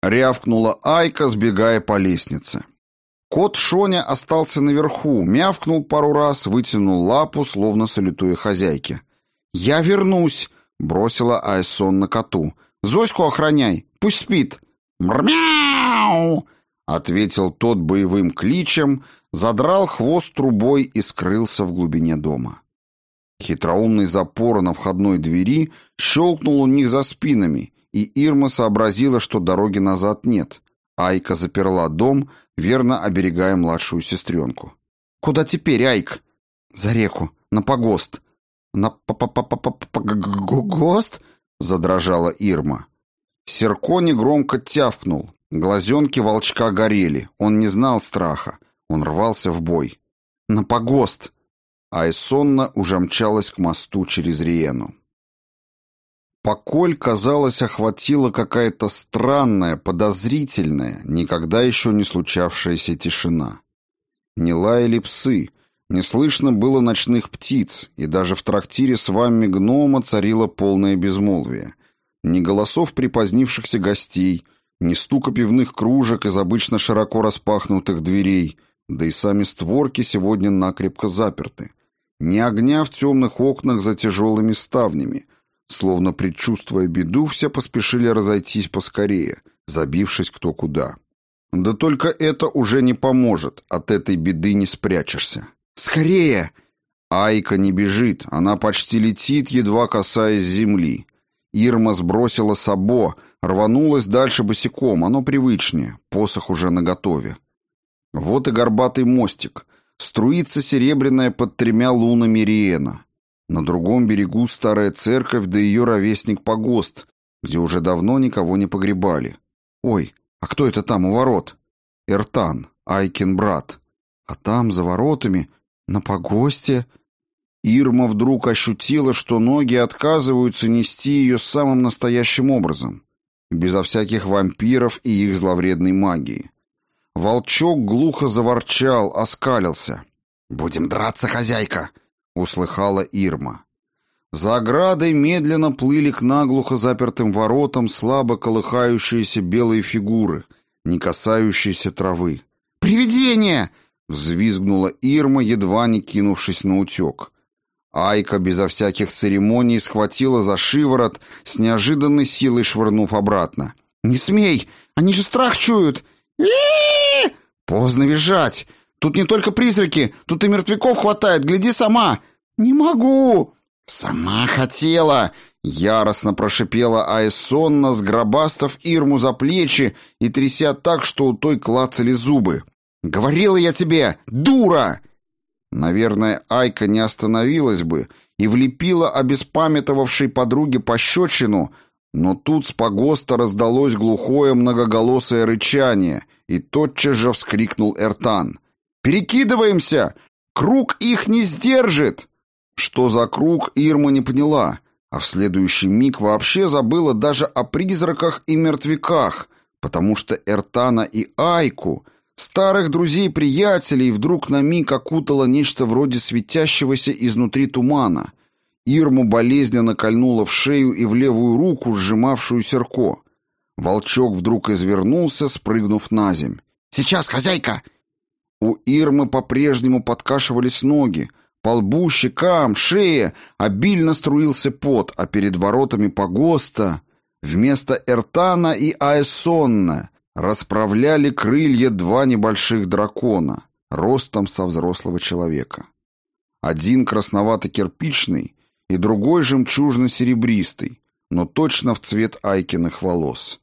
рявкнула Айка, сбегая по лестнице. Кот Шоня остался наверху, мявкнул пару раз, вытянул лапу, словно салютуя хозяйке. «Я вернусь!» — бросила Айсон на коту. «Зоську охраняй, пусть спит!» «Мрмяу!» — ответил тот боевым кличем, задрал хвост трубой и скрылся в глубине дома. Хитроумный запор на входной двери щелкнул у них за спинами, и Ирма сообразила, что дороги назад нет. Айка заперла дом, верно оберегая младшую сестренку. «Куда теперь, Айк?» «За реку, на погост». «На погост?» — задрожала Ирма. Серко негромко тявкнул. Глазенки волчка горели. Он не знал страха. Он рвался в бой. «На погост!» Айсонна уже мчалась к мосту через Риену. Поколь, казалось, охватила какая-то странная, подозрительная, никогда еще не случавшаяся тишина. Не лаяли псы, не слышно было ночных птиц, и даже в трактире с вами гнома царило полное безмолвие. Ни голосов припозднившихся гостей, ни стука пивных кружек из обычно широко распахнутых дверей, да и сами створки сегодня накрепко заперты. Ни огня в темных окнах за тяжелыми ставнями. Словно предчувствуя беду, все поспешили разойтись поскорее, забившись кто куда. Да только это уже не поможет, от этой беды не спрячешься. «Скорее!» Айка не бежит, она почти летит, едва касаясь земли. Ирма сбросила сабо, рванулась дальше босиком, оно привычнее, посох уже наготове. Вот и горбатый мостик, струится серебряная под 3 лунами Риена. На другом берегу старая церковь, да ее ровесник погост, где уже давно никого не погребали. Ой, а кто это там у ворот? Эртан, Айкин брат. А там, за воротами, на погосте... Ирма вдруг ощутила, что ноги отказываются нести ее самым настоящим образом, безо всяких вампиров и их зловредной магии. Волчок глухо заворчал, оскалился. «Будем драться, хозяйка!» — услыхала Ирма. За оградой медленно плыли к наглухо запертым воротам слабо колыхающиеся белые фигуры, не касающиеся травы. «Привидение!» — взвизгнула Ирма, едва не кинувшись на утек. Айка безо всяких церемоний схватила за шиворот, с неожиданной силой швырнув обратно. «Не смей! Они же страх чуют!» «Поздно визжать! Тут не только призраки, тут и мертвяков хватает, гляди сама!» «Не могу!» «Сама хотела!» — яростно прошипела Айсонна, сгробастав Ирму за плечи и тряся так, что у той клацали зубы. «Говорила я тебе, дура!» Наверное, Айка не остановилась бы и влепила обеспамятовавшей подруге пощечину, но тут с погоста раздалось глухое многоголосое рычание, и тотчас же вскрикнул Эртан. «Перекидываемся! Круг их не сдержит!» Что за круг, Ирма не поняла, а в следующий миг вообще забыла даже о призраках и мертвяках, потому что Эртана и Айку, старых друзей-приятелей, вдруг на миг окутало нечто вроде светящегося изнутри тумана. Ирму болезненно кольнуло в шею и в левую руку, сжимавшую Серко. Волчок вдруг извернулся, спрыгнув на земь. «Сейчас, хозяйка!» У Ирмы по-прежнему подкашивались ноги, по лбу, щекам, шее обильно струился пот, а перед воротами погоста вместо Эртана и Айсонна расправляли крылья 2 небольших дракона, ростом со взрослого человека. Один красновато-кирпичный и другой жемчужно-серебристый, но точно в цвет Айкиных волос.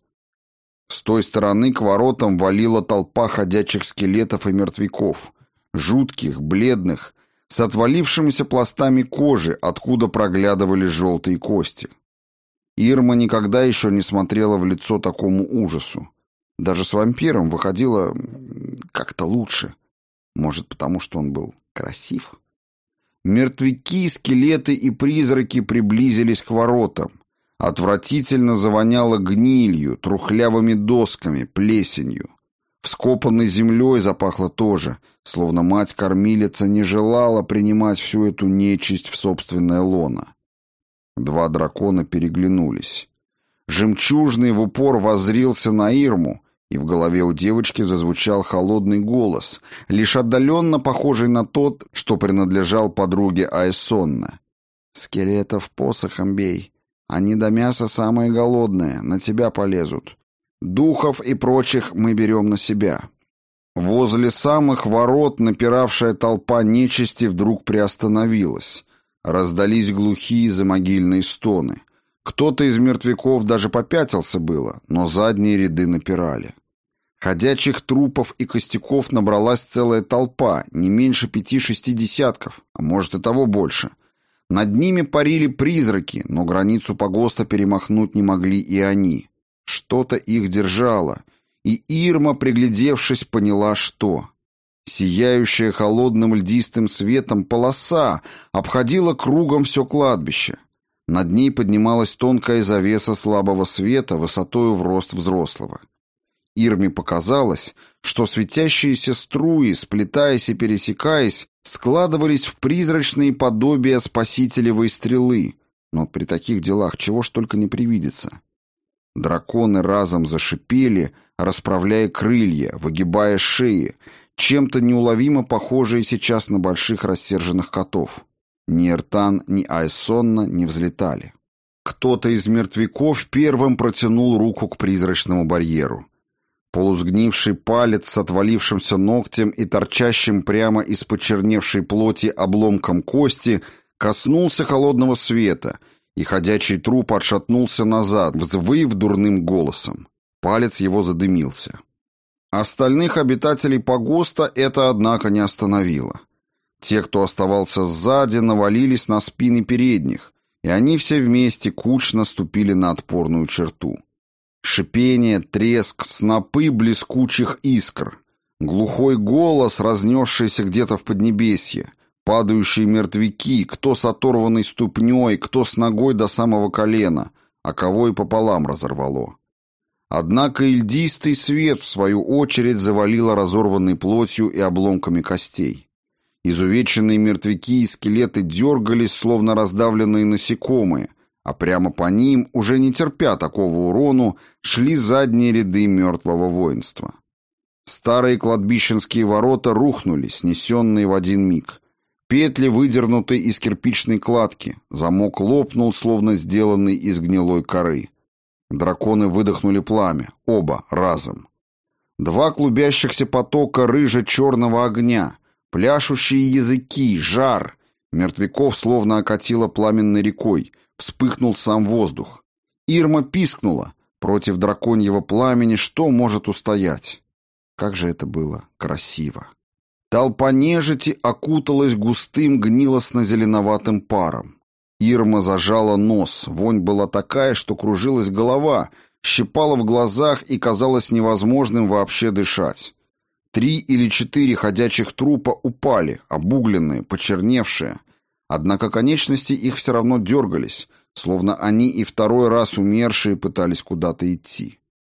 С той стороны к воротам валила толпа ходячих скелетов и мертвяков, жутких, бледных, с отвалившимися пластами кожи, откуда проглядывали желтые кости. Ирма никогда еще не смотрела в лицо такому ужасу. Даже с вампиром выходило как-то лучше. Может, потому что он был красив? Мертвяки, скелеты и призраки приблизились к воротам. Отвратительно завоняло гнилью, трухлявыми досками, плесенью. Вскопанной землей запахло тоже, словно мать-кормилица не желала принимать всю эту нечисть в собственное лоно. 2 дракона переглянулись. Жемчужный в упор воззрился на Ирму, и в голове у девочки зазвучал холодный голос, лишь отдаленно похожий на тот, что принадлежал подруге Аэссонне. «Скелетов посохом бей. Они до мяса самые голодные, на тебя полезут. Духов и прочих мы берем на себя». Возле самых ворот напиравшая толпа нечисти вдруг приостановилась. Раздались глухие замогильные стоны. Кто-то из мертвяков даже попятился было, но задние ряды напирали. Ходячих трупов и костяков набралась целая толпа, не меньше 5-6 десятков, а может и того больше. Над ними парили призраки, но границу погоста перемахнуть не могли и они. Что-то их держало, и Ирма, приглядевшись, поняла, что. Сияющая холодным льдистым светом полоса обходила кругом все кладбище. Над ней поднималась тонкая завеса слабого света высотою в рост взрослого. Ирме показалось, что светящиеся струи, сплетаясь и пересекаясь, складывались в призрачные подобия спасителевой стрелы, но при таких делах чего ж только не привидится. Драконы разом зашипели, расправляя крылья, выгибая шеи, чем-то неуловимо похожие сейчас на больших рассерженных котов. Ни Эртан, ни Аэссонна не взлетали. Кто-то из мертвяков первым протянул руку к призрачному барьеру. Полусгнивший палец с отвалившимся ногтем и торчащим прямо из почерневшей плоти обломком кости коснулся холодного света, и ходячий труп отшатнулся назад, взвыв дурным голосом. Палец его задымился. Остальных обитателей погоста это, однако, не остановило. Те, кто оставался сзади, навалились на спины передних, и они все вместе кучно ступили на отпорную черту. Шипение, треск, снопы блескучих искр, глухой голос, разнесшийся где-то в поднебесье, падающие мертвяки, кто с оторванной ступней, кто с ногой до самого колена, а кого и пополам разорвало. Однако и льдистый свет, в свою очередь, завалило разорванной плотью и обломками костей. Изувеченные мертвяки и скелеты дергались, словно раздавленные насекомые, а прямо по ним, уже не терпя такого урону, шли задние ряды мертвого воинства. Старые кладбищенские ворота рухнули, снесенные в один миг. Петли выдернуты из кирпичной кладки, замок лопнул, словно сделанный из гнилой коры. Драконы выдохнули пламя, оба разом. Два клубящихся потока рыже-черного огня, пляшущие языки, жар. Мертвяков словно окатило пламенной рекой, вспыхнул сам воздух. Ирма пискнула. Против драконьего пламени что может устоять? Как же это было красиво. Толпа нежити окуталась густым гнилостно-зеленоватым паром. Ирма зажала нос, вонь была такая, что кружилась голова, щипала в глазах и казалось невозможным вообще дышать. 3 или 4 ходячих трупа упали, обугленные, почерневшие. Однако конечности их все равно дергались, словно они и второй раз умершие пытались куда-то идти.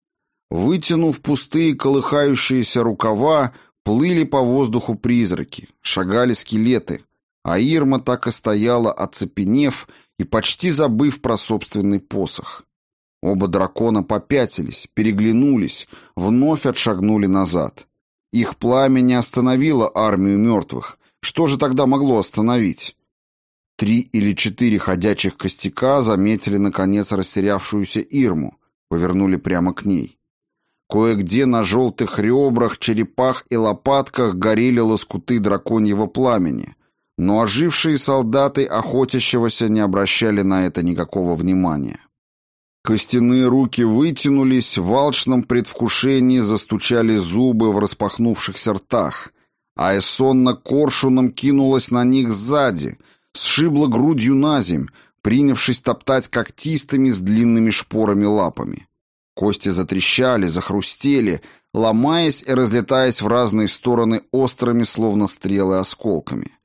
Вытянув пустые колыхающиеся рукава, плыли по воздуху призраки, шагали скелеты, а Ирма так и стояла, оцепенев и почти забыв про собственный посох. Оба дракона попятились, переглянулись, вновь отшагнули назад. Их пламя не остановило армию мертвых. Что же тогда могло остановить? 3 или 4 ходячих костяка заметили, наконец, растерявшуюся Ирму, повернули прямо к ней. Кое-где на желтых ребрах, черепах и лопатках горели лоскуты драконьего пламени, но ожившие солдаты охотящегося не обращали на это никакого внимания. Костяные руки вытянулись, в алчном предвкушении застучали зубы в распахнувшихся ртах, а Аэссонна коршуном кинулась на них сзади, сшибла грудью наземь, принявшись топтать когтистыми с длинными шпорами лапами. Кости затрещали, захрустели, ломаясь и разлетаясь в разные стороны острыми, словно стрелы, осколками.